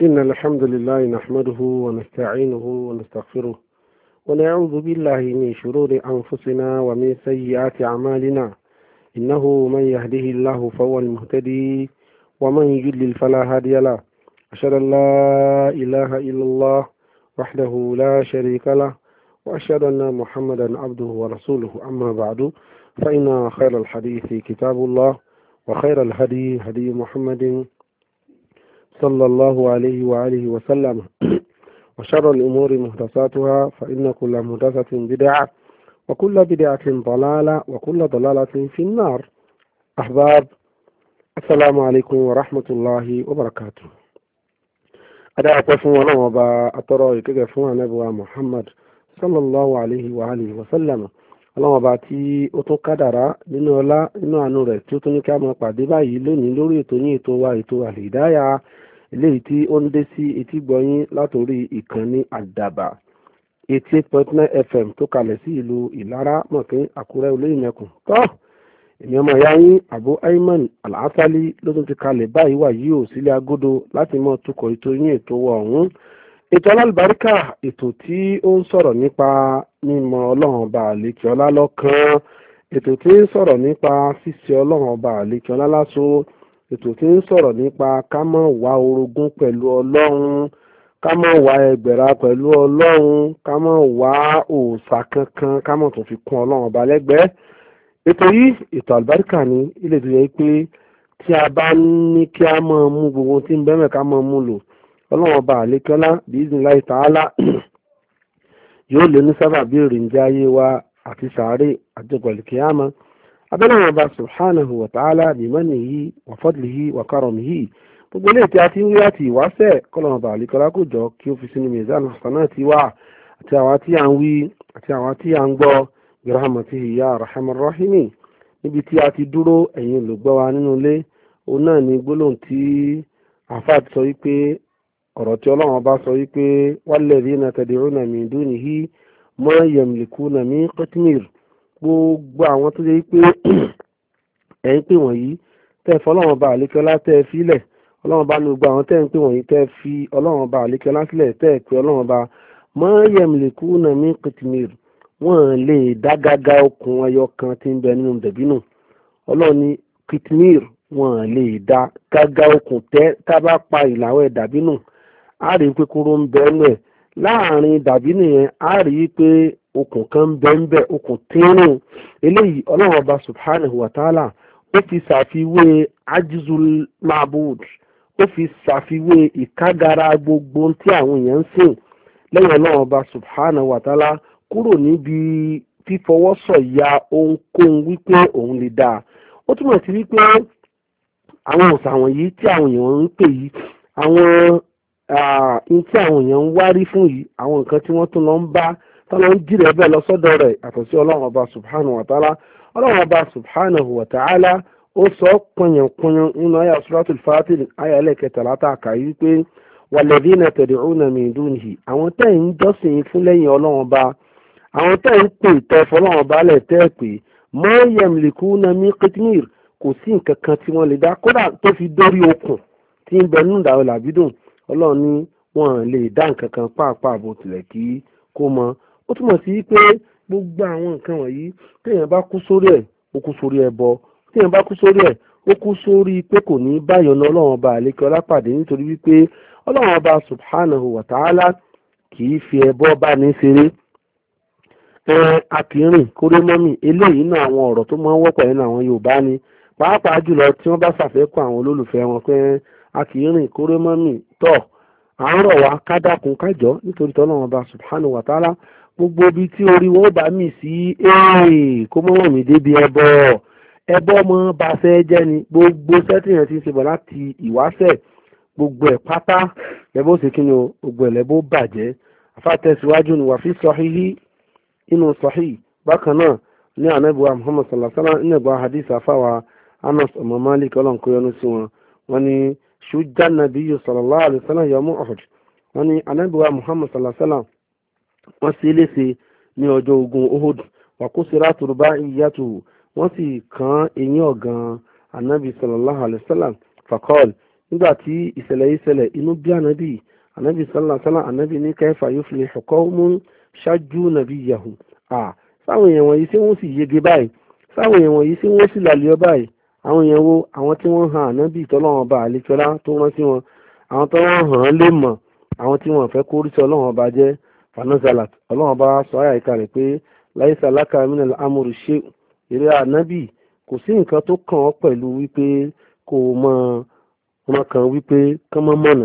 إن الحمد لله نحمده ونستعينه ونستغفره ونعوذ بالله من شرور أنفسنا ومن سيئات أعمالنا. إنه من يهده الله فهو المهتدي ومن يضلل فلا هادي له. أشهد أن لا إله إلا الله وحده لا شريك له وأشهد أن محمدا عبده ورسوله. أما بعد فإن خير الحديث كتاب الله وخير الهدي هدي محمد صلى الله عليه وآله وسلم وشر الأمور محدثاتها فإن كل محدثة بدعة وكل بدعة ضلالة وكل ضلالة في النار. أحباب، السلام عليكم ورحمة الله وبركاته. أدعى قفوا ونوبا أطرأي كيفوا نبوى محمد صلى الله عليه وآله وسلم. ọlọ́run ọba tí ó tún kádàrá nínú ọlá nínú àánú rẹ̀ tí ó tún ní kí a máa pàdé báyìí lónìí lórí ètò yín ètò wa ètò àlìdáyà eléyìí tí ó ń dé sí etí gbọ̀yìn látòrí ìkànnì àdàbà 88.9 FM tó kalẹ̀ sí ìlú ìlara mọ̀kín àkúrẹ́ olóyìnbẹ̀kùn tọ́ èmi ọmọ ìyá yín Abu Ayman Al-Asali ló tún ti kalẹ̀ báyìí wà yìí ò sílé agodo láti mọ̀ tukọ̀ ètò yín ètò wa ọ̀hún. ètò alálùbáríkà, ètò tí ó ń sọ̀rọ̀ nípa mímọ̀ ọlọ́run ọba àlékè ọlá lọ́kan, ètò tí ń sọ̀rọ̀ nípa ṣíṣe ọlọ́run ọba àlékè ọlá láṣọ, ètò tí ń sọ̀rọ̀ nípa ká má wá orogún pẹ̀lú ọlọ́run, ká má wá ẹgbẹ̀rà pẹ̀lú ọlọ́run, ká má wá òòṣà kankan, ká má tún fi kún ọlọ́run ọba lẹ́gbẹ̀ẹ́. ètò yìí ètò àlùbáríkà ní ilé tó yẹ pé tí a bá ní kí a máa mú gbogbo tí ń bẹ́ẹ̀ ká máa mú lò, ọlọ́run ọba àlékè ọlá bi'iznillahi ta'ala yóò lè ní sábà bí ìrìnjẹ́ ayé wa àti sàárè àti al-qiyama. abẹ́lẹ́wọ̀n ọba subhanahu wa ta'ala bimanihi wa fadlihi wa karamihi, gbogbo ilé tí a ti ń rí àti ìwáṣẹ̀ kọ́lọ́run ọba àlékè ọlá kó jọ kí ó fi sínú mizan hasanati wa àti àwa tí a ń wí àti àwa tí a ń gbọ́ birahmatihi ya arhamar rahimin. níbi tí a ti dúró ẹ̀yin olùgbọ́ wa nínú ilé, òun náà ni gbólóhùn tí àfáà ti sọ wípé ọ̀rọ̀ tí ọlọ́run ọba sọ wípé walladhina tad'una min dunihi ma yamlikuna min qitmir. gbogbo àwọn tó yẹ pé ẹ̀ ń pè wọ̀nyí tẹ́ fọ́ ọlọ́run ọba àlékè ọlá tẹ́ fílẹ̀, ọlọ́run ọba ní gbogbo àwọn tẹ́ ń pè wọ̀nyí tẹ́ fi ọlọ́run ọba àlékè ọlá sílẹ̀ tẹ́ pé ọlọ́run ọba ma yamlikuna min qitmir. wọ́n lè dá gágá okùn ẹyọ kan tí ń bẹ nínú dẹ̀bínú. ọlọ́run ní qitmir, wọ́n lè dá gágá okùn tẹ́ tá bá pa ìlàwẹ̀ dàbínú, a rí i pé kóró ń bẹ nù ẹ̀. láàrin dàbínú yẹn a rí i pé okùn kan ń bẹ ń bẹ, okùn tínrín. eléyìí ọlọ́run ọba subhanahu wa ta'ala ó fi ṣàfiwé ajizul mabud, ó fi ṣàfiwé ìkágara gbogbo tí àwọn èèyàn ń sìn lẹ́yìn ọlọ́run ọba subhanahu wa ta'ala kúrò níbi fífọwọ́sọ̀yà ohunkóhun wípé òun lè dáa. ó túmọ̀ sí wípé àwọn òòṣà wọ̀nyí tí àwọn èèyàn ń pè yìí, àwọn tí àwọn èèyàn ń wárí fún yìí, àwọn nǹkan tí wọ́n tún lọ ń bá tó lọ ń jìrẹ̀ bẹ́ẹ̀ lọ sọ́dọ̀ rẹ̀ yàtọ̀ sí ọlọ́run ọba subhanahu wa ta'ala. ọlọ́run ọba subhanahu wa ta'ala ó sọ pọ̀nyànpọ̀nyàn nínú àyà suratul Fatir àyà ẹlẹ́kẹtàlá tá a kà yí pé walladhina tad'una min dunihi, àwọn tẹ́ ń jọ́sìn fún lẹ́yìn ọlọ́run ọba, àwọn tẹ́ ń pè tẹ́ fọlọ́run ọba lẹ̀ tẹ́ pé ma yamlikuna min qitmir, kò sí nǹkan kan tí wọ́n lè dá, kódà tó fi dórí okùn tí ń bẹ nínú ìdàwọ̀ làbídùn, ọlọ́run ní wọ́n lè dá nǹkan kan pàápàá bó tilẹ̀ kí kó mọ. ó túmọ̀ sí pé gbogbo àwọn nǹkan wọ̀nyí téèyàn bá kú sórí ẹ̀ ó kú sórí ẹbọ, téèyàn bá kú sórí ẹ̀ ó kú sórí pé kò ní báyọ̀ ní ọlọ́run ọba àlékè ọlá pàdé, nítorí wípé ọlọ́run ọba subhanahu wa ta'ala kì í fi ẹbọ bá ní ṣeré. akìrìn kórè mọ́mì, eléyìí náà àwọn ọ̀rọ̀ tó máa ń wọ́pọ̀ nínú àwọn Yorùbá ni, pàápàá jùlọ tí wọ́n bá ṣàfẹ́kù àwọn olólùfẹ́ wọn pé akìrìn kórè mọ́mì tọ̀ à ń rọ̀ wá ká dákun kájọ́ nítorí tọ́lọ́run ọba subhanahu wa ta'ala gbogbo ibi tí orí wọn bá mì sí kó mọ́ mì débi ẹbọ mọ́ bá fẹ́ jẹ́ ni. gbogbo sẹ́tìyàn ti ń ṣe bọ̀ láti ìwáṣẹ̀, gbogbo ẹ̀ pátá lẹ́bọ̀ ṣe kí ni o, gbogbo ẹ̀ lẹ́bọ̀ bàjẹ́. afátẹ̀síwájú ni wà fi sọ̀híhí inú sọ̀hí bákan náà ní ànábìwá Muhammad sallallahu alaihi wasallam nínú ẹ̀gbọ́n hadith afáwa Anas ọmọ Malik ọlọ́nkóyọ́nù sí wọn. wọ́n ní ṣùjá nabiyyu sallallahu alaihi wasallam yawmu Uhud, wọ́n ní ànábìwá Muhammad sallallahu alaihi wasallam wọ́n sì léṣe ní ọjọ́ ogun Uhud, wa kusirat rubaiyatuhu, wọ́n sì kán eyín ọ̀gàn ànábì sallallahu alaihi wasallam. faqal, nígbà tí ìṣẹ̀lẹ̀ yìí ṣẹlẹ̀ inú bí ànábì sallallahu alaihi wasallam ànábì ní kayfa yuflihu qawmun shajju nabiyyahum. sáwọn èèyàn wọ̀nyí tí wọ́n sì yege báyìí, sáwọn èèyàn wọ̀nyí tí wọ́n sì làlẹ́ báyìí. àwọn èèyàn wo? àwọn tí wọ́n han ànábì tọ́lọ́wọ́n ọba àlekọ́lá tó rán sí wọn, àwọn tó wọ́n hàn án lè mọ̀, àwọn tí wọ́n fẹ́ kó oríṣi ọlọ́wọ́n ọba jẹ́. fanazalat ọlọ́wọ́n ọba sọ àyà ìkàlẹ̀ pé laisa laka minal amri shay', eré ànábì kò sí nǹkan tó kàn ọ́ pẹ̀lú wípé kò mọ wọn kan wípé kán mọ́ mọ̀nà.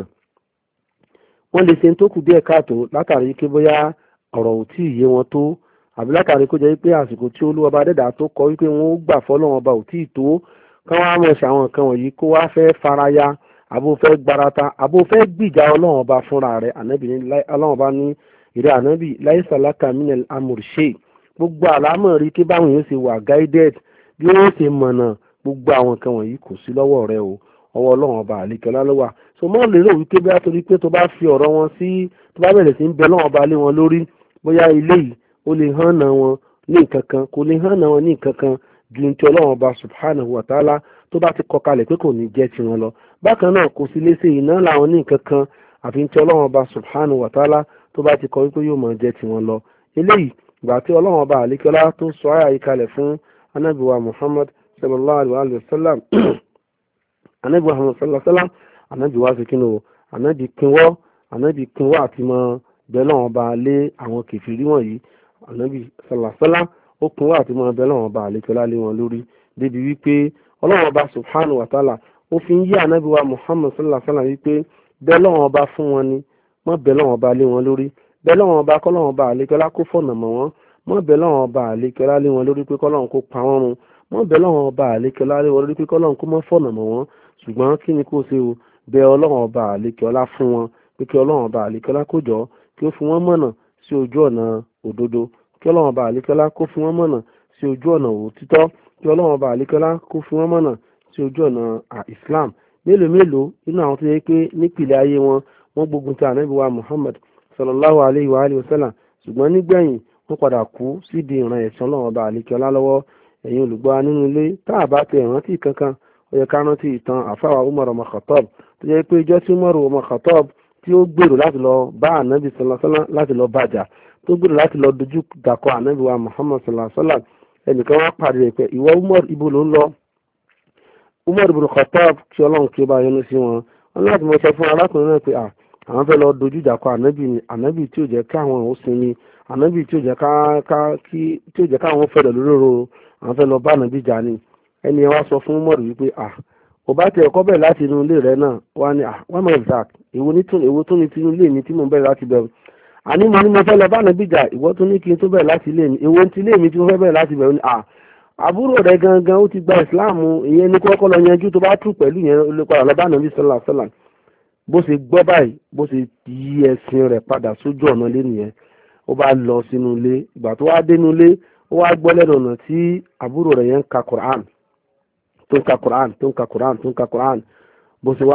wọ́n lè ṣe tó kù díẹ̀ káàtó látàrí pé bóyá ọ̀rọ̀ ò tí ì yé wọn tó, àbí látàrí kó jẹ́ pé àsìkò tí olúwa bá dẹ́dà tó kọ wípé wọ́n ó gbà fọ́lọ́wọ́n ọba ò tí ì tó, kán wá mọ̀ ṣe àwọn nǹkan wọ̀nyí kó wá fẹ́ faraya, àbó fẹ́ gbarata, àbó fẹ́ gbìjà ọlọ́wọ́n ọba fúnra rẹ̀. ànábì ní ọlọ́wọ́n ọba ní ìrẹ́ ànábì laisa laka minal amri shay', gbogbo àlámọ̀ rí kí báwọn yóò ṣe wà guided, bí wọ́n ṣe mọ̀nà, gbogbo àwọn nǹkan wọ̀nyí kò sí lọ́wọ́ rẹ o, ọwọ́ ọlọ́run ọba àlekẹ́lá ló wà. so mọ́ lérò wípé bí a torí pé tó bá fi ọ̀rọ̀ wọn sí, tó bá bẹ̀rẹ̀ sí ń bẹ lọ́wọ́ ọba lé wọn lórí, bóyá ilé yìí ó lè hàn náà wọn ní nǹkan kan, kò lè hàn náà wọn ní nǹkan kan ju ní ti ọlọ́run ọba subhanahu wa ta'ala tó bá ti kọ kalẹ̀ pé kò ní jẹ́ tiwọn lọ. bákan náà kò sí léṣe iná làwọn ní nǹkan kan àfi ní ti ọlọ́run ọba subhanahu wa ta'ala tó bá ti kọ wípé yóò máa jẹ́ tiwọn lọ. eléyìí ìgbà tí ọlọ́run ọba àlekẹ́lá tó sọ àyà yìí kalẹ̀ fún ànábì wa Muhammad sallallahu alaihi wa sallam ànábì wa Muhammad sallallahu alaihi wa sallam ànábì wa sikinu o ànábì pinwọ́ àti mọ bẹ́ẹ̀ lọ́wọ́n ba lé àwọn kèfèrí wọ̀nyí. ànábì sallallahu alaihi wa sallam ó pinwọ́ àti mọ bẹ́ẹ̀ lọ́wọ́n ba àlekẹ́lá lé wọn lórí débi wípé ọlọ́wọ́n ọba subhanahu wa ta'ala ó fi ń yí ànábì wa Muhammad sallallahu alaihi wa sallam wípé bẹ́ẹ̀ lọ́wọ́n ọba fún wọn ni, mọ́ bẹ́ẹ̀ lọ́wọ́n ọba lé wọn lórí, bẹ́ẹ̀ lọ́wọ́n ọba kọ́lọ́wọ́n ọba àlekẹ́lá kó fọ̀nà mọ́ wọn, mọ́ bẹ́ẹ̀ lọ́wọ́n ọba àlekẹ́lá lé wọn lórí pé kọ́lọ́wọ́n kó pa wọ́n run, mọ́ bẹ́ẹ̀ lọ́wọ́n ọba àlekẹ́lá lé wọn lórí pé kọ́lọ́wọ́n kó mọ́ fọ̀nà mọ́ wọn. ṣùgbọ́n kí ni kó ṣe o? bẹ ọlọ́wọ́n ọba àlekẹ́lá fún wọn pé kí ọlọ́wọ́n ọba àlekẹ́lá kó jọ kí ó fi wọ́n mọ̀nà sí ojú ọ̀nà òdodo, kí ọlọ́wọ́n ọba àlekẹ́lá kó fi wọ́n mọ̀nà sí ojú ọ̀nà òtítọ́, kí ọlọ́wọ́n ọba àlekẹ́lá kó fi wọ́n mọ̀nà sí ojú ọ̀nà Islam. mélòó nínú àwọn tó yẹ pé nípìnlẹ̀ ayé wọn wọ́n gbógun ti ànábì wa Muhammad sallallahu alayhi wa alihi wa sallam, ṣùgbọ́n nígbẹ̀yìn wọ́n padà kú sídìí ìran ẹ̀sán ọlọ́wọ́n ọba àlekẹ́lá lọ́wọ́. ẹ̀yin olùgbọ́ nínú ilé, tá a bá tẹ ìrántí kankan, ó yẹ ká rántí ìtàn àfáwà Umar ọmọ Khattab tó yẹ pé ìjọ tí Umar ọmọ Khattab tí ó gbèrò láti lọ bá ànábì sallallahu alaihi wasallam láti lọ bàjà, tó gbèrò láti lọ dojú dàkọ ànábì wa Muhammad sallallahu alaihi wasallam, ẹnìkan wá pàdé rẹ̀ pé ìwọ Umar, ibo ló ń lọ? Umar ibn Khattab kí ọlọ́run kí ó bá yọ́nú sí wọn láti mọ sọ fún arákùnrin náà pé àwọn fẹ́ lọ dojú dàkọ ànábì tí ò jẹ́ káwọn ò sinmi, ànábì tí ò jẹ́ káwọn fẹ́rẹ̀ lóró, àwọn fẹ́ lọ bá ànábì jà ni. ẹni ẹ wá sọ fún Umar wípé ò bá tẹ ẹ̀kọ́ bẹ̀rẹ̀ láti inú ilé rẹ náà, wá ní wọ́n mọ̀ exact èwo tó ní tinú ilé mi tí mo bẹ̀rẹ̀ láti bẹ̀rù, àní mo ní mo fẹ́ lọ bá ànábì jà, ìwọ tó ní kí n tó bẹ̀rẹ̀ láti ilé mi, èwo ti ilé mi tí mo fẹ́ bẹ̀rẹ̀ láti bẹ̀rù ni àbúrò rẹ gangan ó ti gba ìsìláàmù, ìyẹn ní kọ́kọ́ lọ yanjú, tó bá tù pẹ̀lú yẹn ó lè padà lọ bá ànábì sallallahu alaihi wasallam. bó ṣe gbọ́ báyìí, bó ṣe yí ẹ̀sìn rẹ̀ padà sójú ọ̀nà ilé nìyẹn, ó bá lọ sínú ilé. ìgbà tó wá dénú ilé, ó wá gbọ́ lẹ́nu ọ̀nà tí àbúrò rẹ̀ yẹn ń ka Quran, tó ń ka Quran. bó ṣe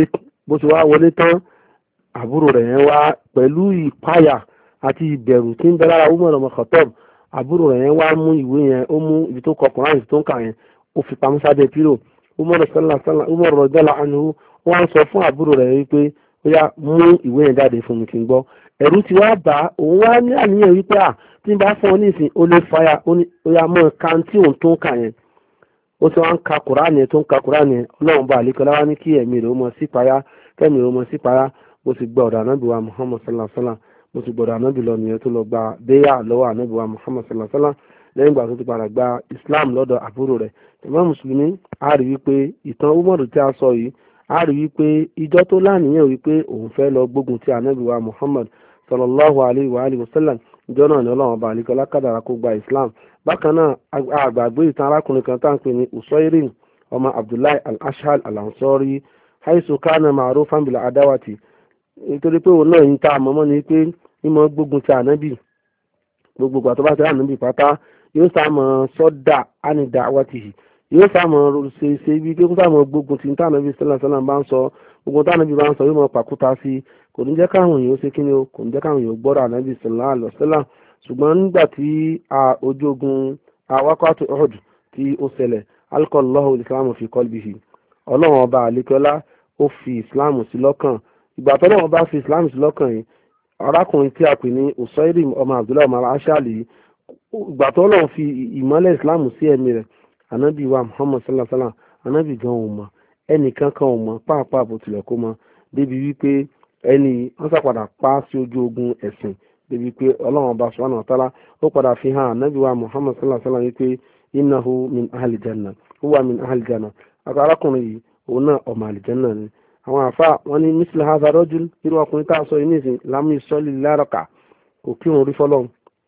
wá wọlé tán, àbúrò rẹ̀ yẹn wá pẹ̀lú ìpáyà àti ìbẹ̀rù tí ń bẹ lára Umar ọmọ Khattab, àbúrò rẹ̀ yẹn wá mú ìwé yẹn, ó mú ibi tó kọ Quran tó ń kà yẹn, ó fi pamọ́ sábẹ́ pílò. Umar radiyallahu anhu wọ́n sọ fún àbúrò rẹ̀ wípé ó yá mú ìwé yẹn jáde fún mi kí n gbọ́. ẹ̀rù ti wá bá òun, wá ní àníyàn wípé tí n bá fún ọ ní ìsìn ó lè fàyà, ó yá mọ́ kan tí òun tó ń kà yẹn. ó ti wá ń ka Quran yẹn, tó ń ka Quran yẹn, ọlọ́run bá àlékọ́lá wá ní kí ẹ̀mí rẹ̀ ó mọ sí payá, kẹ́mi rẹ̀ ó mọ sí payá. bó ti gba ọ̀dọ̀ ànábì wa Muhammad sallallahu alaihi wasallam, bó ti gbọ́dọ̀ ànábì lọ nìyẹn tó lọ gba béyà lọ́wọ́ ànábì wa Muhammad sallallahu alaihi wasallam lẹ́yìn ìgbà tó ti padà gba Islam lọ́dọ̀ àbúrò rẹ̀. ìmọ̀ mùsùlùmí a rí wípé ìtàn Umaru tí a sọ yìí, a rí wípé ìjọ tó láníyàn wípé òun fẹ́ lọ gbógun ti ànábì wa Muhammad sallallahu alaihi wa alihi wasallam, ìjọ náà ni ọlọ́run ọba àlekọ́lá kádàrá kó gba Islam. bákan náà àgbàgbé ìtàn arákùnrin kan tá à ń pè ní Usairin ọmọ Abdullahi al-Ashhal al-Ansari, haisu kana ma'rufan bil adawati, nítorí pé òun náà yìí tá a mọ̀mọ́ ni pé ìmọ̀ gbógun ti ànábì, gbogbo ìgbà tó bá ti rà ànábì pátá yóò sàmọ̀ sọ́dà ánìdá wátìhì, yóò sàmọ̀ ṣe ibi pé kó sàmọ̀ gbógun ti tànábì sallallahu alaihi wasallam bá ń sọ, gbogbo tànábì bá ń sọ yóò mọ̀ pàkúta sí, kò ní jẹ́ káwọn èèyàn ṣe kíni o, kò ní jẹ́ káwọn èèyàn gbọ́dọ̀ ànábì sallallahu alaihi wasallam. ṣùgbọ́n nígbà tí ojú ogun wákàtí Uhud tí ó ṣẹlẹ̀, alqallahu al-islamu fi qalbihi, ọlọ́run ọba àlekọ́lá ó fi islam sí lọ́kàn. ìgbà tọ́lọ́run bá fi islam sí lọ́kàn yìí, arákùnrin tí a pè ní Usairim ọmọ Abdullahi ọmọ Ashali, ìgbà tọ́lọ́run fi ìmọ́lẹ̀ islam sí ẹ̀mí rẹ̀, anabi wa Muhammad sallallahu alaihi wasallam, anabi gan ò mọ̀, ẹnìkan kan ò mọ̀ pàápàá bó tilẹ̀ kó mọ̀, débi wípé ẹni wọ́n sàpadà pa sí ojú ogun ẹ̀sìn, débi pé ọlọ́run ọba subhanahu wa ta'ala ó padà fi hàn anabi wa Muhammad sallallahu alaihi wasallam wípé innahu min ahli janna, huwa min ahli janna, arákùnrin yìí òun náà ọmọ àlìjẹ́nà ni. àwọn àfa wọn ní misla hadha rajul, irú ọkùnrin tá a sọ yìí nìsín lam yusalli lárọ̀kà, kò kírun rí fọlọ́run,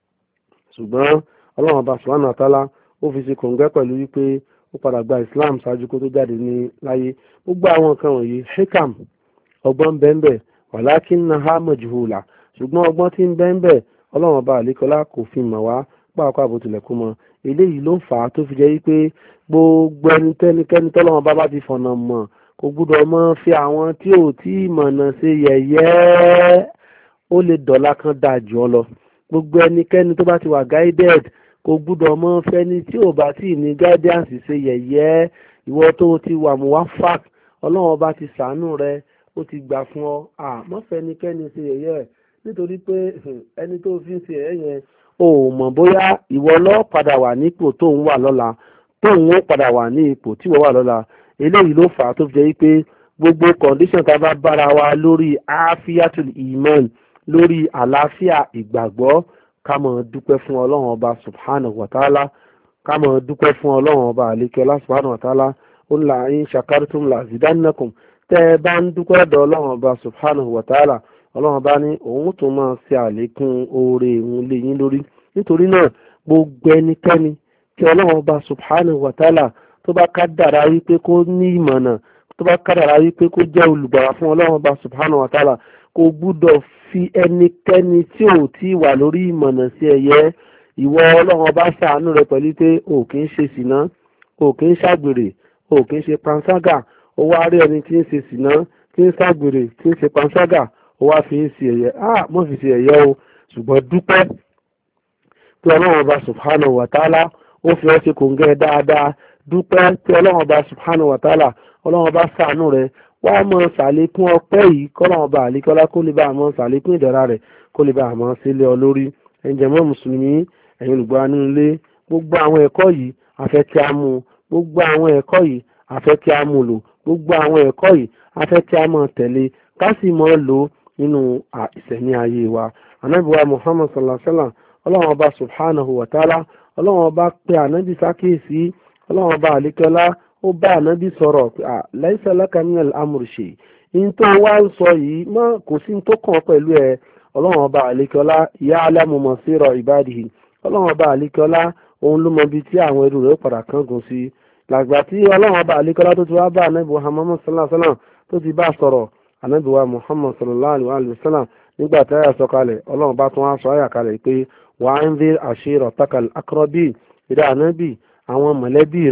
ṣùgbọ́n ọlọ́run ọba subhanahu wa ta'ala ó fi ṣe kòǹgẹ́ pẹ̀lú wípé ó padà gba islam ṣáájú kó tó jáde ní láyé. gbogbo àwọn nǹkan wọ̀nyí hikam, ọgbọ́n bẹ́ẹ̀ walakinnaha majhula, ṣùgbọ́n ọgbọ́n tí ń bẹ́ẹ̀ ọlọ́run ọba àlékọ́lá kò fi mọ̀ wá pàápàá bó tilẹ̀ kó mọ̀. eléyìí ló fà á tó fi jẹ́ wípé gbogbo ẹnikẹ́ni tọ́lọ́run bá ti fọ̀nà mọ̀ kò gbúdọ̀ mọ́ fi àwọn tí ò tí ì mọ̀nà ṣe yẹ̀yẹ́, ó lè dọ̀la kan dáa jù ọ lọ. gbogbo ẹnikẹ́ni tó bá ti wà guided kò gbúdọ̀ mọ́ fẹ́ni tí ò bá tí ì ní guidance ṣe yẹ̀yẹ́. ìwọ tó ti wà mú wá fak, ọlọ́run ọba ti ṣàánú rẹ, ó ti gbà fún ọ, má fẹ́nikẹ́ni ṣe yẹ̀yẹ́, nítorí pé ẹni tó fi ń ṣe yẹ̀yẹ́ yẹn ò mọ̀ bóyá ìwọ ló padà wà nípò tó ń wà lọ́la, tó ń padà wà ní ipò tí wọ́n wà lọ́la. eléyìí ló fà á tó fi jẹ́ pé gbogbo condition tá a bá bára wa lórí afiyatul iman, lórí àlàáfíà ìgbàgbọ́, ká máa dúpẹ́ fún ọlọ́run ọba subhanahu wa ta'ala, ká máa dúpẹ́ fún ọlọ́run ọba àlékẹ́lá subhanahu wa ta'ala. ó ń la in shakartum la zidannakum, tẹ́ ẹ bá ń dúpẹ́ dọ̀ ọlọ́run ọba subhanahu wa ta'ala, ọlọ́run bá ní òun tó máa ṣe àlékún oore òun lé yín lórí. nítorí náà gbogbo ẹnikẹ́ni tí ọlọ́run ọba subhanahu wa ta'ala tó bá kádàrá wípé kó ní ìmọ̀nà, tó bá kádàrá wípé kó jẹ́ olùgbàrà fún ọlọ́run ọba subhanahu wa ta'ala, kò gbúdọ̀ fi ẹnikẹ́ni tí ò tí wà lórí ìmọ̀nà sí ẹ̀yẹ. ìwọ ọlọ́run ọba ṣàánú rẹ pẹ̀lú pé o kì í ṣe ṣìnà, o kì í ṣàgbèrè, o kì í ṣe panṣágà, ó wá rí ẹni tí ń ṣe ṣìnà, tí ń ṣàgbèrè, tí ń ṣe panṣágà, ó wá fi ń ṣe ẹ̀yẹ. mọ́ fi ṣe ẹ̀yẹ o, ṣùgbọ́n dúpẹ́ tí ọlọ́run ọba subhanahu wa ta'ala ó fi ọ́ ṣe kòǹgẹ́ dáadáa. dúpẹ́ tí ọlọ́run ọba subhanahu wa ta'ala ọlọ́run ọba ṣàánú rẹ, wá mọ ṣàlékún ọpẹ́ yìí kọ́lọ́run ọba àlékọ́lá kó lè bá àmọ́ ṣàlékún ìdẹ̀ra rẹ̀, kó lè bá àmọ́ sílé ọ lórí. ẹ̀ǹjẹ̀mọ́ mùsùlùmí, ẹ̀yin olùgbọ́ nínú ilé, gbogbo àwọn ẹ̀kọ́ yìí afẹ́ kí a mú, gbogbo àwọn ẹ̀kọ́ yìí afẹ́ kí a mú lò, gbogbo àwọn ẹ̀kọ́ yìí afẹ́ kí a mọ̀ tẹ̀lé, ká sì mọ̀ lò nínú ìṣẹ̀mí ayé wa. ànábì wa Muhammad sallallahu alaihi wasallam, ọlọ́run ọba subhanahu wa ta'ala, ọlọ́run ọba pé ànábì sákèésí, ọlọ́run ọba àlékọ́lá ó bá ànábì sọ̀rọ̀ pé laysa laka minal amri shay, in tó wá ń sọ yìí mọ́ kò sí tó kàn pẹ̀lú ẹ. ọlọ́run ọba àlékọ́lá ya'lamu masira ibadihi, ọlọ́run ọba àlékọ́lá òun ló mọ ibi tí àwọn ẹrú rẹ̀ padà kángun sí. làgbà tí ọlọ́run ọba àlékọ́lá tó ti wá bá ànábì Muhammad sallallahu alaihi wasallam tó ti bá sọ̀rọ̀, ànábì wa Muhammad sallallahu alaihi wasallam nígbà tí àyà sọ kalẹ̀, ọlọ́run bá tún wá sọ àyà kalẹ̀ pé wa anzir ashiratakal aqrabin, ìdá ànábì àwọn mọ̀lẹ́bí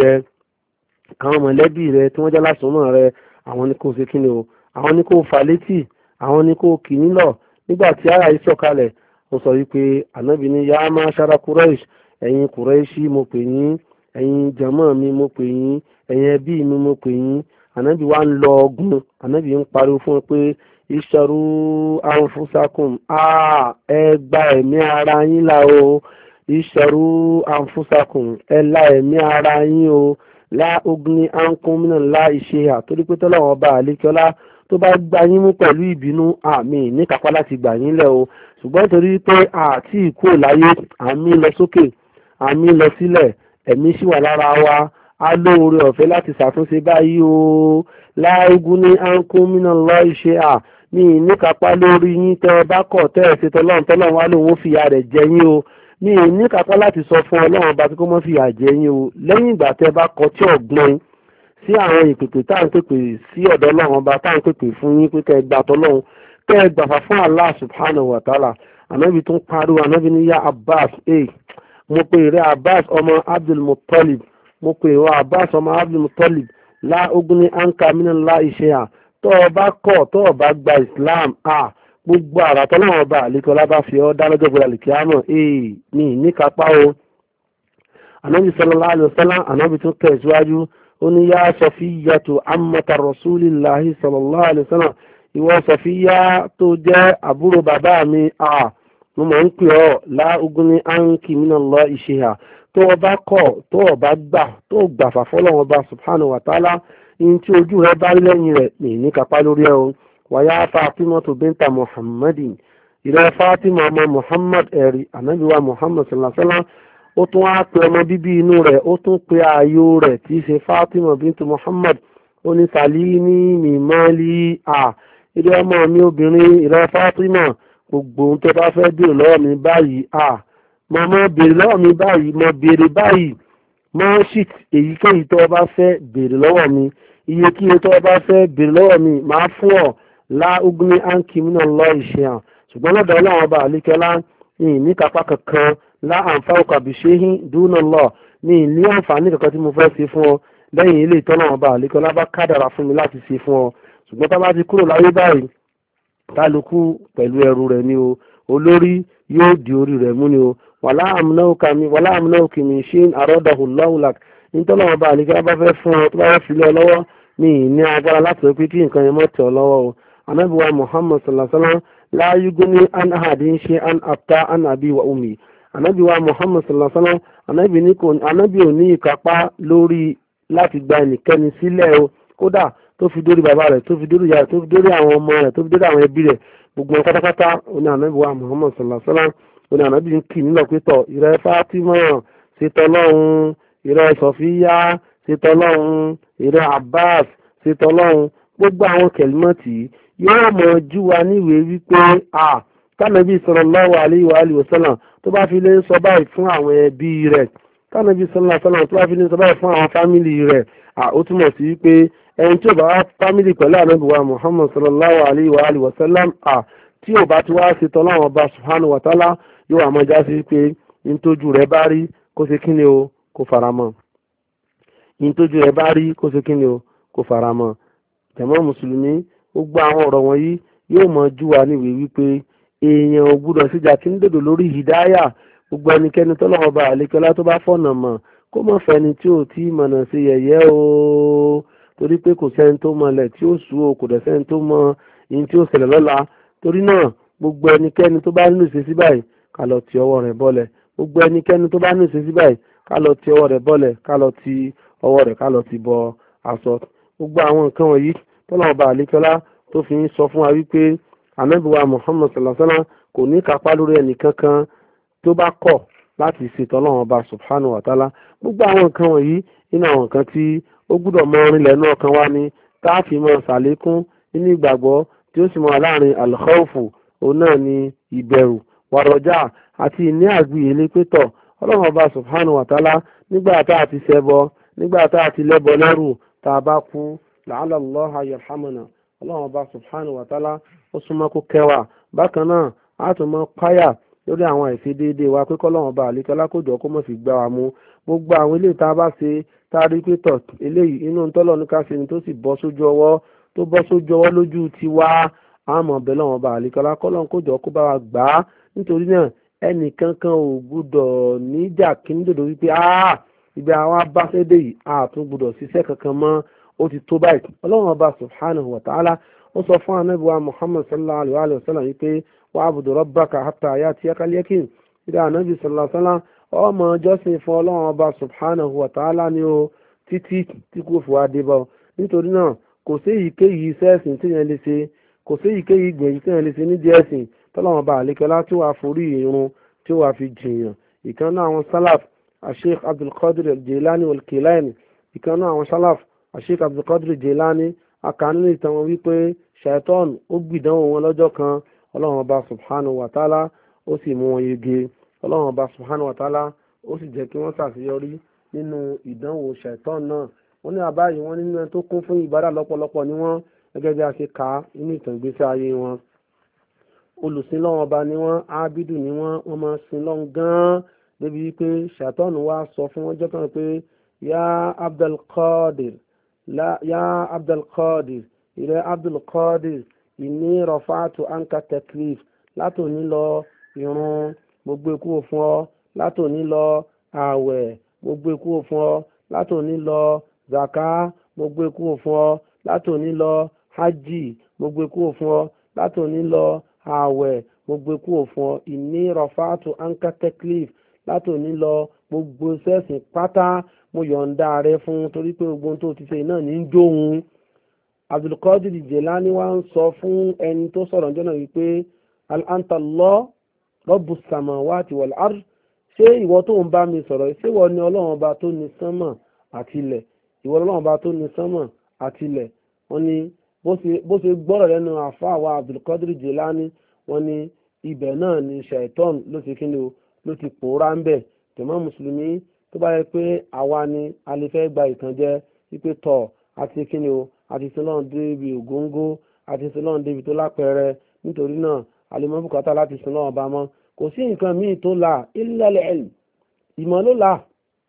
rẹ tí wọ́n jẹ́ lásùnmọ́ rẹ, àwọn ni kò ṣe kí ni o, àwọn ni kò fà létí, àwọn ni kò kì nílọ̀. nígbà tí àyà yìí sọ kalẹ̀, ó sọ wípé ànábì ní ya ma'shara Quraysh, ẹ̀yin Qurayshi mo pè yín, ẹ̀yin jàmọ́ mi mo pè yín, ẹ̀yin ẹbí mi mo pè yín. ànábì wa ń lọ ọgùn, ànábì ń pariwo fún wọn pé ìṣòro anfusakum, ẹ gba ẹ̀mí ara yín là o, ìṣòro anfusakum, ẹ la ẹ̀mí ara yín o, la ugni ankum minallahi shay'a, torí pé tọ́lọ́wọ́n ọba àlékọ́lá tó bá gbá yín mú pẹ̀lú ìbínú, àmì ní kápá láti gbà yín lẹ̀ o, ṣùgbọ́n torí pé àti ìkú láyé, àmì lọ sókè, àmì lọ sílẹ̀, ẹ̀mí sì wà lára wa, á lóore ọ̀fẹ́ láti ṣàtúnṣe báyìí o. la ugni ankum minallahi shay'a, ní ìníkapá lórí yín tẹ́ ẹ bá kọ̀ tẹ́ ẹ ṣe tọ́lọ́run wá lòun ó fìyà rẹ̀ jẹ yín o. ní ìníkapá láti sọ fún ọlọ́run bá tí kò mọ́ fìyà jẹ yín o, lẹ́yìn ìgbà tẹ́ ẹ bá kọ̀ tí ọ̀gbọ́n sí àwọn ìpèpè tá à ń pèpè sí ọ̀dọ̀ ọlọ́run ọba, tá à ń pèpè fún yín pé kẹ́ ẹ gbà tọ́lọ́run, kẹ́ ẹ gbàfà fún Allah subhanahu wa ta'ala. ànábì tún pariwo, ànábì ní ya Abbas, mo pe ìrẹ́ Abbas ọmọ Abdul Muttalib, mo pe ìwọ Abbas ọmọ Abdul Muttalib, la ugni anka minallahi shay'a, tó o bá kọ̀ tó o bá gba Islam, gbogbo àrà tọ́lọ́run ọba àlékọ́lá bá fi ọ́ dá lọ́jọ́ gbọ́dọ̀ àlìkíyámọ̀, ní ìníkapá o. ànábì sallallahu alaihi wasallam, ànábì tún tẹ̀síwájú, ó ní yá Safiyatu ammata rasulillahi sallallahu alaihi wasallam, ìwọ Safiya tó jẹ́ àbúrò bàbá mi, mo mọ̀ ń pè ọ́ láuguni anki minallahi shay'a, tó o bá kọ̀ tó o bá gbà tó o gbà fàfọ́lọ́wọ́n ọba subhanahu wa ta'ala, in tí ojú rẹ bá rí lẹ́yìn rẹ̀ ní kápá lórí ẹ̀ o. wàyá Fatimatu binta Muhammadin, ìrẹ́ Fatima ọmọ Muhammad ẹ̀rí ànábì wa Muhammad sallallahu alaihi wasallam, ó tún wá pe ọmọ bíbí inú rẹ̀, ó tún pe ààyò rẹ̀ tí í ṣe Fatima bintu Muhammad, ó ní salini min mali, ìrẹ́ ọmọ mi obìnrin, ìrẹ́ Fatima, gbogbo ohun tó bá fẹ́ béèrè lọ́wọ́ mi báyìí, mọ béèrè lọ́wọ́ mi báyìí, mọ béèrè báyìí, mọ ṣìt èyíkéyìí tó bá fẹ́ béèrè lọ́wọ́ mi, iye kí tó bá fẹ́ béèrè lọ́wọ́ mi máa fún ọ láuguni anki minallahi shay'an, ṣùgbọ́n lọ́dọ̀ ọlọ́run ọba àlékẹ́lá ní kápá kankan láàǹfààkà bìṣẹ́hìn dúnàlọ́, ní ilé àǹfààní kankan tí mo fẹ́ ṣe fún ọ lẹ́yìn ilé ìtọ́lọ́run ọba àlékẹ́lá bá kádàrà fún mi láti ṣe fún ọ. ṣùgbọ́n tá bá ti kúrò láyé báyìí, kálukú pẹ̀lú ẹrù rẹ̀ ni o, olórí yóò di orí rẹ̀ mú ni o. wàlá àmúnáwókì mi ṣe ń àrọ́dàhù lọ́wùlà, nítọ́lọ́run ọba àlékẹ́lá bá fẹ́ fún ọ tó bá fẹ́ fi lé ọ lọ́wọ́, ní ìní agbára láti rẹ pé kí nǹkan yẹn mọ́ tẹ̀ ọ lọ́wọ́ o. ànábì wa Muhammad sallallahu alaihi wasallam la yuguni an ahadin shay'an afta an abi wa ummi, ànábì wa Muhammad sallallahu alaihi wasallam, ànábì ò ní ìkápá lórí láti gba ẹnikẹ́ni sílẹ̀ o, kódà tó fi dórí bàbá rẹ̀, tó fi dórí ìyá rẹ̀, tó fi dórí àwọn ọmọ rẹ̀, tó fi dórí àwọn ẹbí rẹ̀, gbogbo wọn pátápátá. ó ní ànábì wa Muhammad sallallahu alaihi wasallam, ó ní ànábì ń kì nílò pé tọ̀, ìrẹ́ Fatima ṣetọ́lọ́hún, ìrẹ́ Sọfíyá ṣetọ́lọ́hún, ìrẹ́ Abbas ṣetọ́lọ́hún, gbogbo àwọn kẹlímọ́tì yóò mọ̀ jú wa níwèé wípé tánàbí sallallahu alaihi wa alihi wasallam tó bá fi lè sọ báyìí fún àwọn ẹbí rẹ̀, tánàbí sallallahu alaihi wasallam tó bá fi lè sọ báyìí fún àwọn fámìlì rẹ̀, ó túmọ̀ sí wípé ẹni tí ò bá wá fámìlì pẹ̀lú ànábì wa Muhammad sallallahu alaihi wa alihi wasallam, tí ò bá ti wá ṣe tọ́lọ́wọ́n ọba subhanahu wa ta'ala, yóò àmọ́ já sí wípé ntójú rẹ̀ bá rí kó ṣe kíni o, kó faramọ́, ntójú rẹ̀ bá rí kó ṣe kíni o, kó faramọ́. jàmá mùsùlùmí, gbogbo àwọn ọ̀rọ̀ wọ̀nyí yóò mọ̀ jú wa níwèé wípé èèyàn ò gbúdọ̀ síjà kí ń dòdò lórí hìdáyà. gbogbo ẹnikẹ́ni tọ́lọ́wọ́ bá àlékọ́lá tó bá fọ̀nà mọ̀, kó mọ̀ fẹ́ni tí ò tí mọ̀nà sí yẹ̀yẹ́ o, torí pé kò sẹ́ni tó mọlẹ̀ tí ó sú o, kò dẹ̀ sẹ́ni tó mọ ìyìn tí ó ṣẹlẹ̀ lọ́la. torí náà gbogbo ẹnikẹ́ni tó bá nínú ìṣesí báyìí ká lọ ti ọwọ́ rẹ̀ bọ́lẹ̀, gbogbo ẹnikẹ́ni tó bá nínú ìṣesí báyìí ká lọ ti ọwọ́ rẹ̀ bọ́lẹ̀, ká lọ ti ọwọ́ rẹ̀ ká lọ ti bọ aṣọ. gbogbo àwọn nǹkan wọ̀nyí tọ́lọ́wọ́ bá àlékọ́lá tó fi ń sọ fún wa wípé ànábì wa Muhammad sallallahu alaihi wasallam kò ní kápá lórí ẹnì kankan tó bá kọ̀ láti ṣètò Ọlọ́run ọba subhanahu wa ta'ala. gbogbo àwọn nǹkan wọ̀nyí nínú àwọn nǹkan tí ó gbúdọ̀ mọ orinlẹ̀ náà kan wá ní, tá a fi mọ ṣàlékún nínú ìgbàgbọ́ tí ó sì mọ láàrin al-khawfu, òun náà ni ìbẹ̀rù, wàrọ̀jà àti ìní àgbìyèlé pétọ̀ Ọlọ́run ọba subhanahu wa ta'ala, nígbà tá a ti ṣẹbọ, nígbà tá a ti lẹ́bọ lẹ́rù, tá a bá kú la'alla Allaha yarhamuna, Ọlọ́run ọba subhanahu wa ta'ala ó súnmọ́ kó kẹwàá. bákan náà a tún mọ páyà lórí àwọn àìṣe déédéé wa pé kọ́lọ́run ọba àlékọ́lá kó jọ kó mọ̀ fi gbá wa mú. gbogbo àwọn eléyìí tá a bá ṣe tá a rí pé tọ̀ eléyìí inú tọ́lọ̀ ní ká ṣe ni tó sì bọ́ sójú ọwọ́ lójú tiwa, àmọ́ bẹ́ẹ̀ lọ́wọ́n ọba àlékọ́lá kọ́lọ́run kó jọ kó bá wa gbà á. nítorí náà ẹnìkankan ò gbúdọ̀ níjà kí ní dòdò wípé ibi àwọn abáṣẹ́dé yìí àtún gbúdọ̀ ṣiṣẹ́ kankan mọ́, ó ti tó báyìí. Ọlọ́run ọba subhanahu wa ta'ala ó sọ fún ànábì wa Muhammad sallallahu alaihi wa sallam wípé wa'budu rabbaka hatta ya'tiyakal yaqin, ìdá ànábì sallallahu alaihi wa sallam ọmọ jọ́sìn fún Ọlọ́run ọba subhanahu wa ta'ala ni ó títí tí kò fi wá dé bá ọ. nítorí náà kò sí èyíkéyìí iṣẹ́ ẹ̀sìn tí yẹn lè ṣe, kò sí èyíkéyìí ìgbìyànjú tí yẹn lè ṣe nídìí ẹ̀sìn tọ́lọ́run ọba àlékẹ́lá tí wàá forí irun tí wàá fi jìyàn. ìkan náà àwọn salaf Sheikh Abdul Qadir al-Jilani wal-Kilani, ìkan náà àwọn salaf Sheikh Abdul Qadir al-Jilani, akànnì ìtàn wọn wípé ṣàìtọ́n ó gbìdánwò wọn lọ́jọ́ kan, Ọlọ́run ọba subhanahu wa ta'ala ó sì mú wọn yege. Ọlọ́run ọba subhanahu wa ta'ala ó sì jẹ́ kí wọ́n ṣàṣeyọrí nínú ìdánwò ṣàìtọ́n náà. wọ́n ní àbáyé wọn nínú ẹni tó kún fún ìbádà lọ́pọ̀lọpọ̀ ni wọ́n, gẹ́gẹ́ bí a ṣe kà á nínú ìtàn ìgbésí ayé wọn. olùsìn lọ́wọ́ ọba ni wọ́n, ábídù ni wọ́n máa sin lọ́n gan-an débi wípé ṣàìtọ́n wá sọ fún wọn jọ́ kan pé ya Abdul Qadir, ìrẹ́ Abdul Qadir, inni rafa'tu anka taklif, látòní lọ ìrun gbogbo ikú fún ọ, látòní lọ ààwẹ̀ gbogbo ikú fún ọ, látòní lọ zaka mo gbé kúrò fún ọ látòní lọ, hajj mo gbé kúrò fún ọ látòní lọ, ààwẹ̀ mo gbé kúrò fún ọ, inni rafa'tu anka taklif látòní lọ, gbogbo sẹ́sìn pátá mo yọ̀ǹda rẹ fún, torí pé gbogbo tó ti ṣe náà ní ń jóhun. Abdulkadir Jelani wá ń sọ fún ẹni tó sọ̀rọ̀ jọ́nà wípé anta Allah rabbus samawati wal ard, ṣé ìwọ tó ń bá mi sọ̀rọ̀ ṣé ìwọ ni ọlọ́run ọba tó ní sánmà àti ilẹ̀, ìwọ ọlọ́run ọba tó ní sánmà àti ilẹ̀. wọ́n ní bó ṣe gbọ́rọ̀ lẹ́nu àfáà wa Abdulkadir Jelani, wọ́n ní ibẹ̀ náà ni shaitan ló ti kíni o ló ti pòórá ń bẹ̀. tẹ̀mọ́ mùsùlùmí tó bá yẹ pé àwa ni a lè fẹ́ gba ìtànjẹ wípé tọ̀ àti kíni o àti sílọ́n débi ògóńgó àti sílọ́n débi tó lápẹẹrẹ, nítorí náà àlèmọ́ bùkátà láti sílọ́n ọba mọ́. kò sí nǹkan míì tó là illa al-ilm, ìmọ̀ ló là.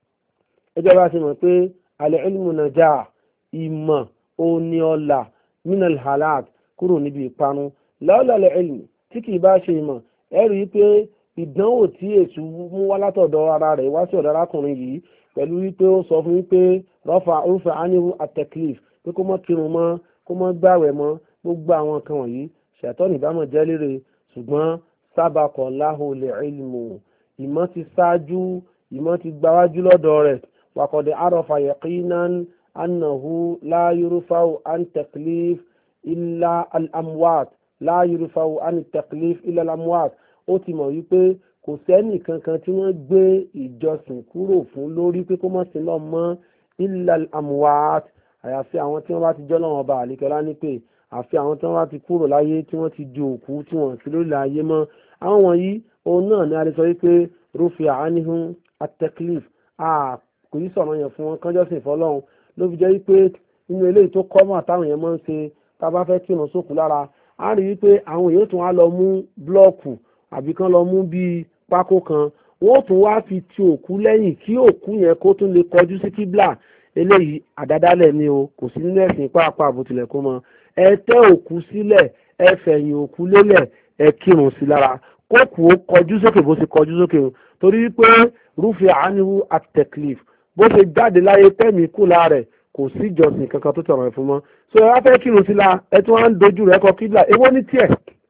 ẹjọ́ bá ti mọ̀ pé al-ilmu najah, ìmọ̀ òní ọ̀la minal halak, kúrò níbi ìparun. lawla al-ilm, tí kì í bá ṣe ìmọ̀, ẹ rí i pé ìdánwò tí èṣù mú wá látọ̀dọ̀ ara rẹ̀ wá sí ọ̀dọ̀ arákùnrin yìí pẹ̀lú wípé ó sọ fún wípé rọ́fà ánìwò at-taklif, pé kó mọ́ kírun mọ́, kó mọ́ gbàwẹ̀ mọ́, gbogbo àwọn nǹkan wọ̀nyí ṣàtọ́nì ìbámọ̀ jẹ́ lérè. ṣùgbọ́n sábàkọ̀ láhùn lè ilmu, ìmọ̀ ti ṣáájú, ìmọ̀ ti gbáwájú lọ́dọ̀ rẹ̀. wàkọ̀dẹ̀ àròfà yaqinan annahu la yurfa'u an taklif illa al-amwat, la yurfa'u an taklif illa al-amwat. ó ti mọ̀ wípé kò sẹ́nì kankan tí wọ́n gbé ìjọsìn kúrò fún lórí pé kó mọ̀ sí lọ mọ́ illa al-amwat, àyàfi àwọn tí wọ́n bá ti jọ́ lọ́wọ́ ọba àlekẹ́lá ní pé àfi àwọn tí wọ́n bá ti kúrò láyé, tí wọ́n ti di òkú, tí wọ́n sì lórí ayé mọ́. àwọn wọ̀nyí òun náà ni a lè sọ wípé rufi'a anhum at-taklif, kò yí sọ̀rọ̀ yẹn fún wọn kánjọ́sìn fọlọ́run. ló fi jẹ́ wípé inú eléyìí tó kọ́ mọ̀ táwọn yẹn máa ń ṣe tá a bá fẹ́ kírun sókù lára, a rí wípé àwọn èèyàn tún wá lọ mú blọ́ọ̀kù àbí kán lọ mú bíi pákó kan, wọ́n tún wá fi ti òkú lẹ́yìn kí òkú yẹn kó tún lè kọjú sí kíblà. eléyìí àdádálẹ̀ ni o, kò sí nínú ẹ̀sìn pàápàá bó tilẹ̀ kó mọ. ẹ tẹ́ òkú sílẹ̀, ẹ fẹ̀yìn òkú lélẹ̀, ẹ kírun sí lára, kókù ó kọjú sókè bó ṣe kọjú sókè o, torí wípé rufi'a anhu at-taklif, bó ṣe jáde láyé tẹ́mi kù láàrẹ̀, kò sí ìjọsìn kankan tó tọ̀rọ̀ ẹ̀ fún mọ́. so ẹ wá fẹ́ kírun sí la, ẹ tún wá ń dojú rẹ̀ kọ kíblà, èwo ní tiẹ̀?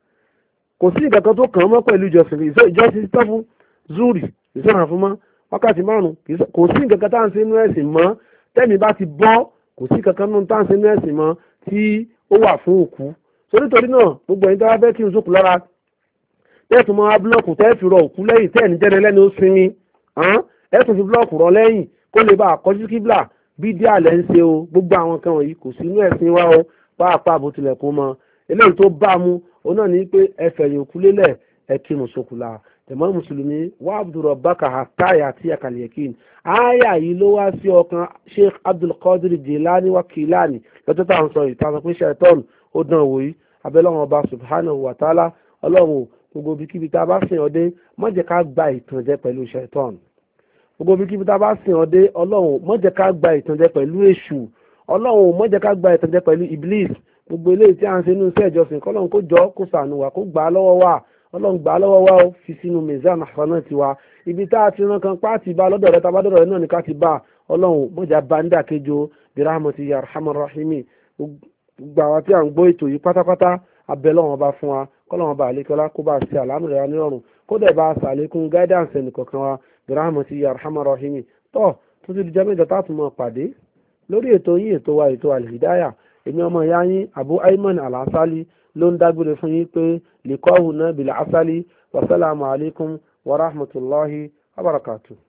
kò sí nǹkan kan tó kàn án mọ́ pẹ̀lú ìjọsìn tó fún zuri ìṣọ́nà fún mọ́ wákàtí márùn-ún, kò sí nǹkan kan tá à ń ṣe inú ẹ̀sìn mọ́. tẹ́mi bá ti bọ́, kò sí kankan nínú tá à ń ṣe inú ẹ̀sìn mọ́ tí ó wà fún òkú. so nítorí náà gbogbo ẹ̀yin tó wá fẹ́ kí n sókù lára, tẹ́ẹ̀tún mọ́ búlọ́ọ̀kù tẹ́ẹ̀ fi rọ òkú lẹ́yìn, tẹ́ẹ̀ ní jẹ́ni lẹ́ni ó sinmi, ẹ̀tún fi búlọ́ọ̀kù rọ lẹ́yìn kó lè bá àkọ́jú kíblà. bídíà lẹ́ ń ṣe o, gbogbo àwọn kan wọ̀nyí kò sí inú ẹ̀sìn wa o, pàápàá bó tilẹ̀ kó mọ. eléyìí tó bá mu òun náà ní pé ẹ fẹ̀yìn òkú lélẹ̀, ẹ kírun sókù lára. tẹ̀mọ́ mùsùlùmí wa'budu rabbaka hatta ya'tiyakal yaqin. àyà yìí ló wá sí ọkàn Sheikh Abdulkadir Jelani wa Kilani lọ́jọ́ tá à ń sọ yìí, tá a sọ pé ṣàìtọ́nù ó dán wò yìí. abẹ́lọ́wọ̀n ọba subhanahu wa ta'ala, ọlọ́run gbogbo ibikíbi tá a bá sìn ọdẹ, má jẹ́ ká gba ìtànjẹ pẹ̀lú ṣàìtọ́nù. gbogbo ibikíbi tá a bá sìn ọdẹ, ọlọ́run má jẹ́ ká gba ìtànjẹ pẹ̀lú èṣù, ọlọ́run má jẹ́ ká gba ìtànjẹ pẹ̀lú iblis. gbogbo eléyìí tí a ń ṣe nínú iṣẹ́ ìjọsìn, kọ́lọ́run kó jọ kó ṣàánú wa, kó gbà á lọ́wọ́ wa, ọlọ́run gbà á lọ́wọ́ wa ó fi sínú mizan hasanat tiwa. ibi tá a ti rán kan pàtì bá lọ́dọ̀ rẹ, tá a bá dọ̀dọ̀ rẹ náà ní ká ti bá, ọlọ́run mọ̀jà bá ń dà kéjo birahmati ya arhamar rahimi. gbogbo àwọn tí a ń gbọ́ ètò yìí pátápátá, abẹ́lọ́wọ́n bá fún wa, kọ́lọ́wọ́n bá àlékọ́lá kó bá ṣe àlámù rẹ̀ nírọ̀rùn, kó dẹ̀ bá ṣàlékún guidance ẹnìkọ̀ọ̀kan wa birahmati ya arhamar rahimi. tó ti di jẹ́ mẹ́jọ tá a tún mọ̀ pàdé lórí ètò yín, ètò wa, ètò Al-Hidayah. èmi ọmọ ìyá yín Abu Ayman Al-Asali ló ń dágbére fún yín pé liqa'una bil asali. wasalaamu alaykum wa rahmatulahi wa barakatuh.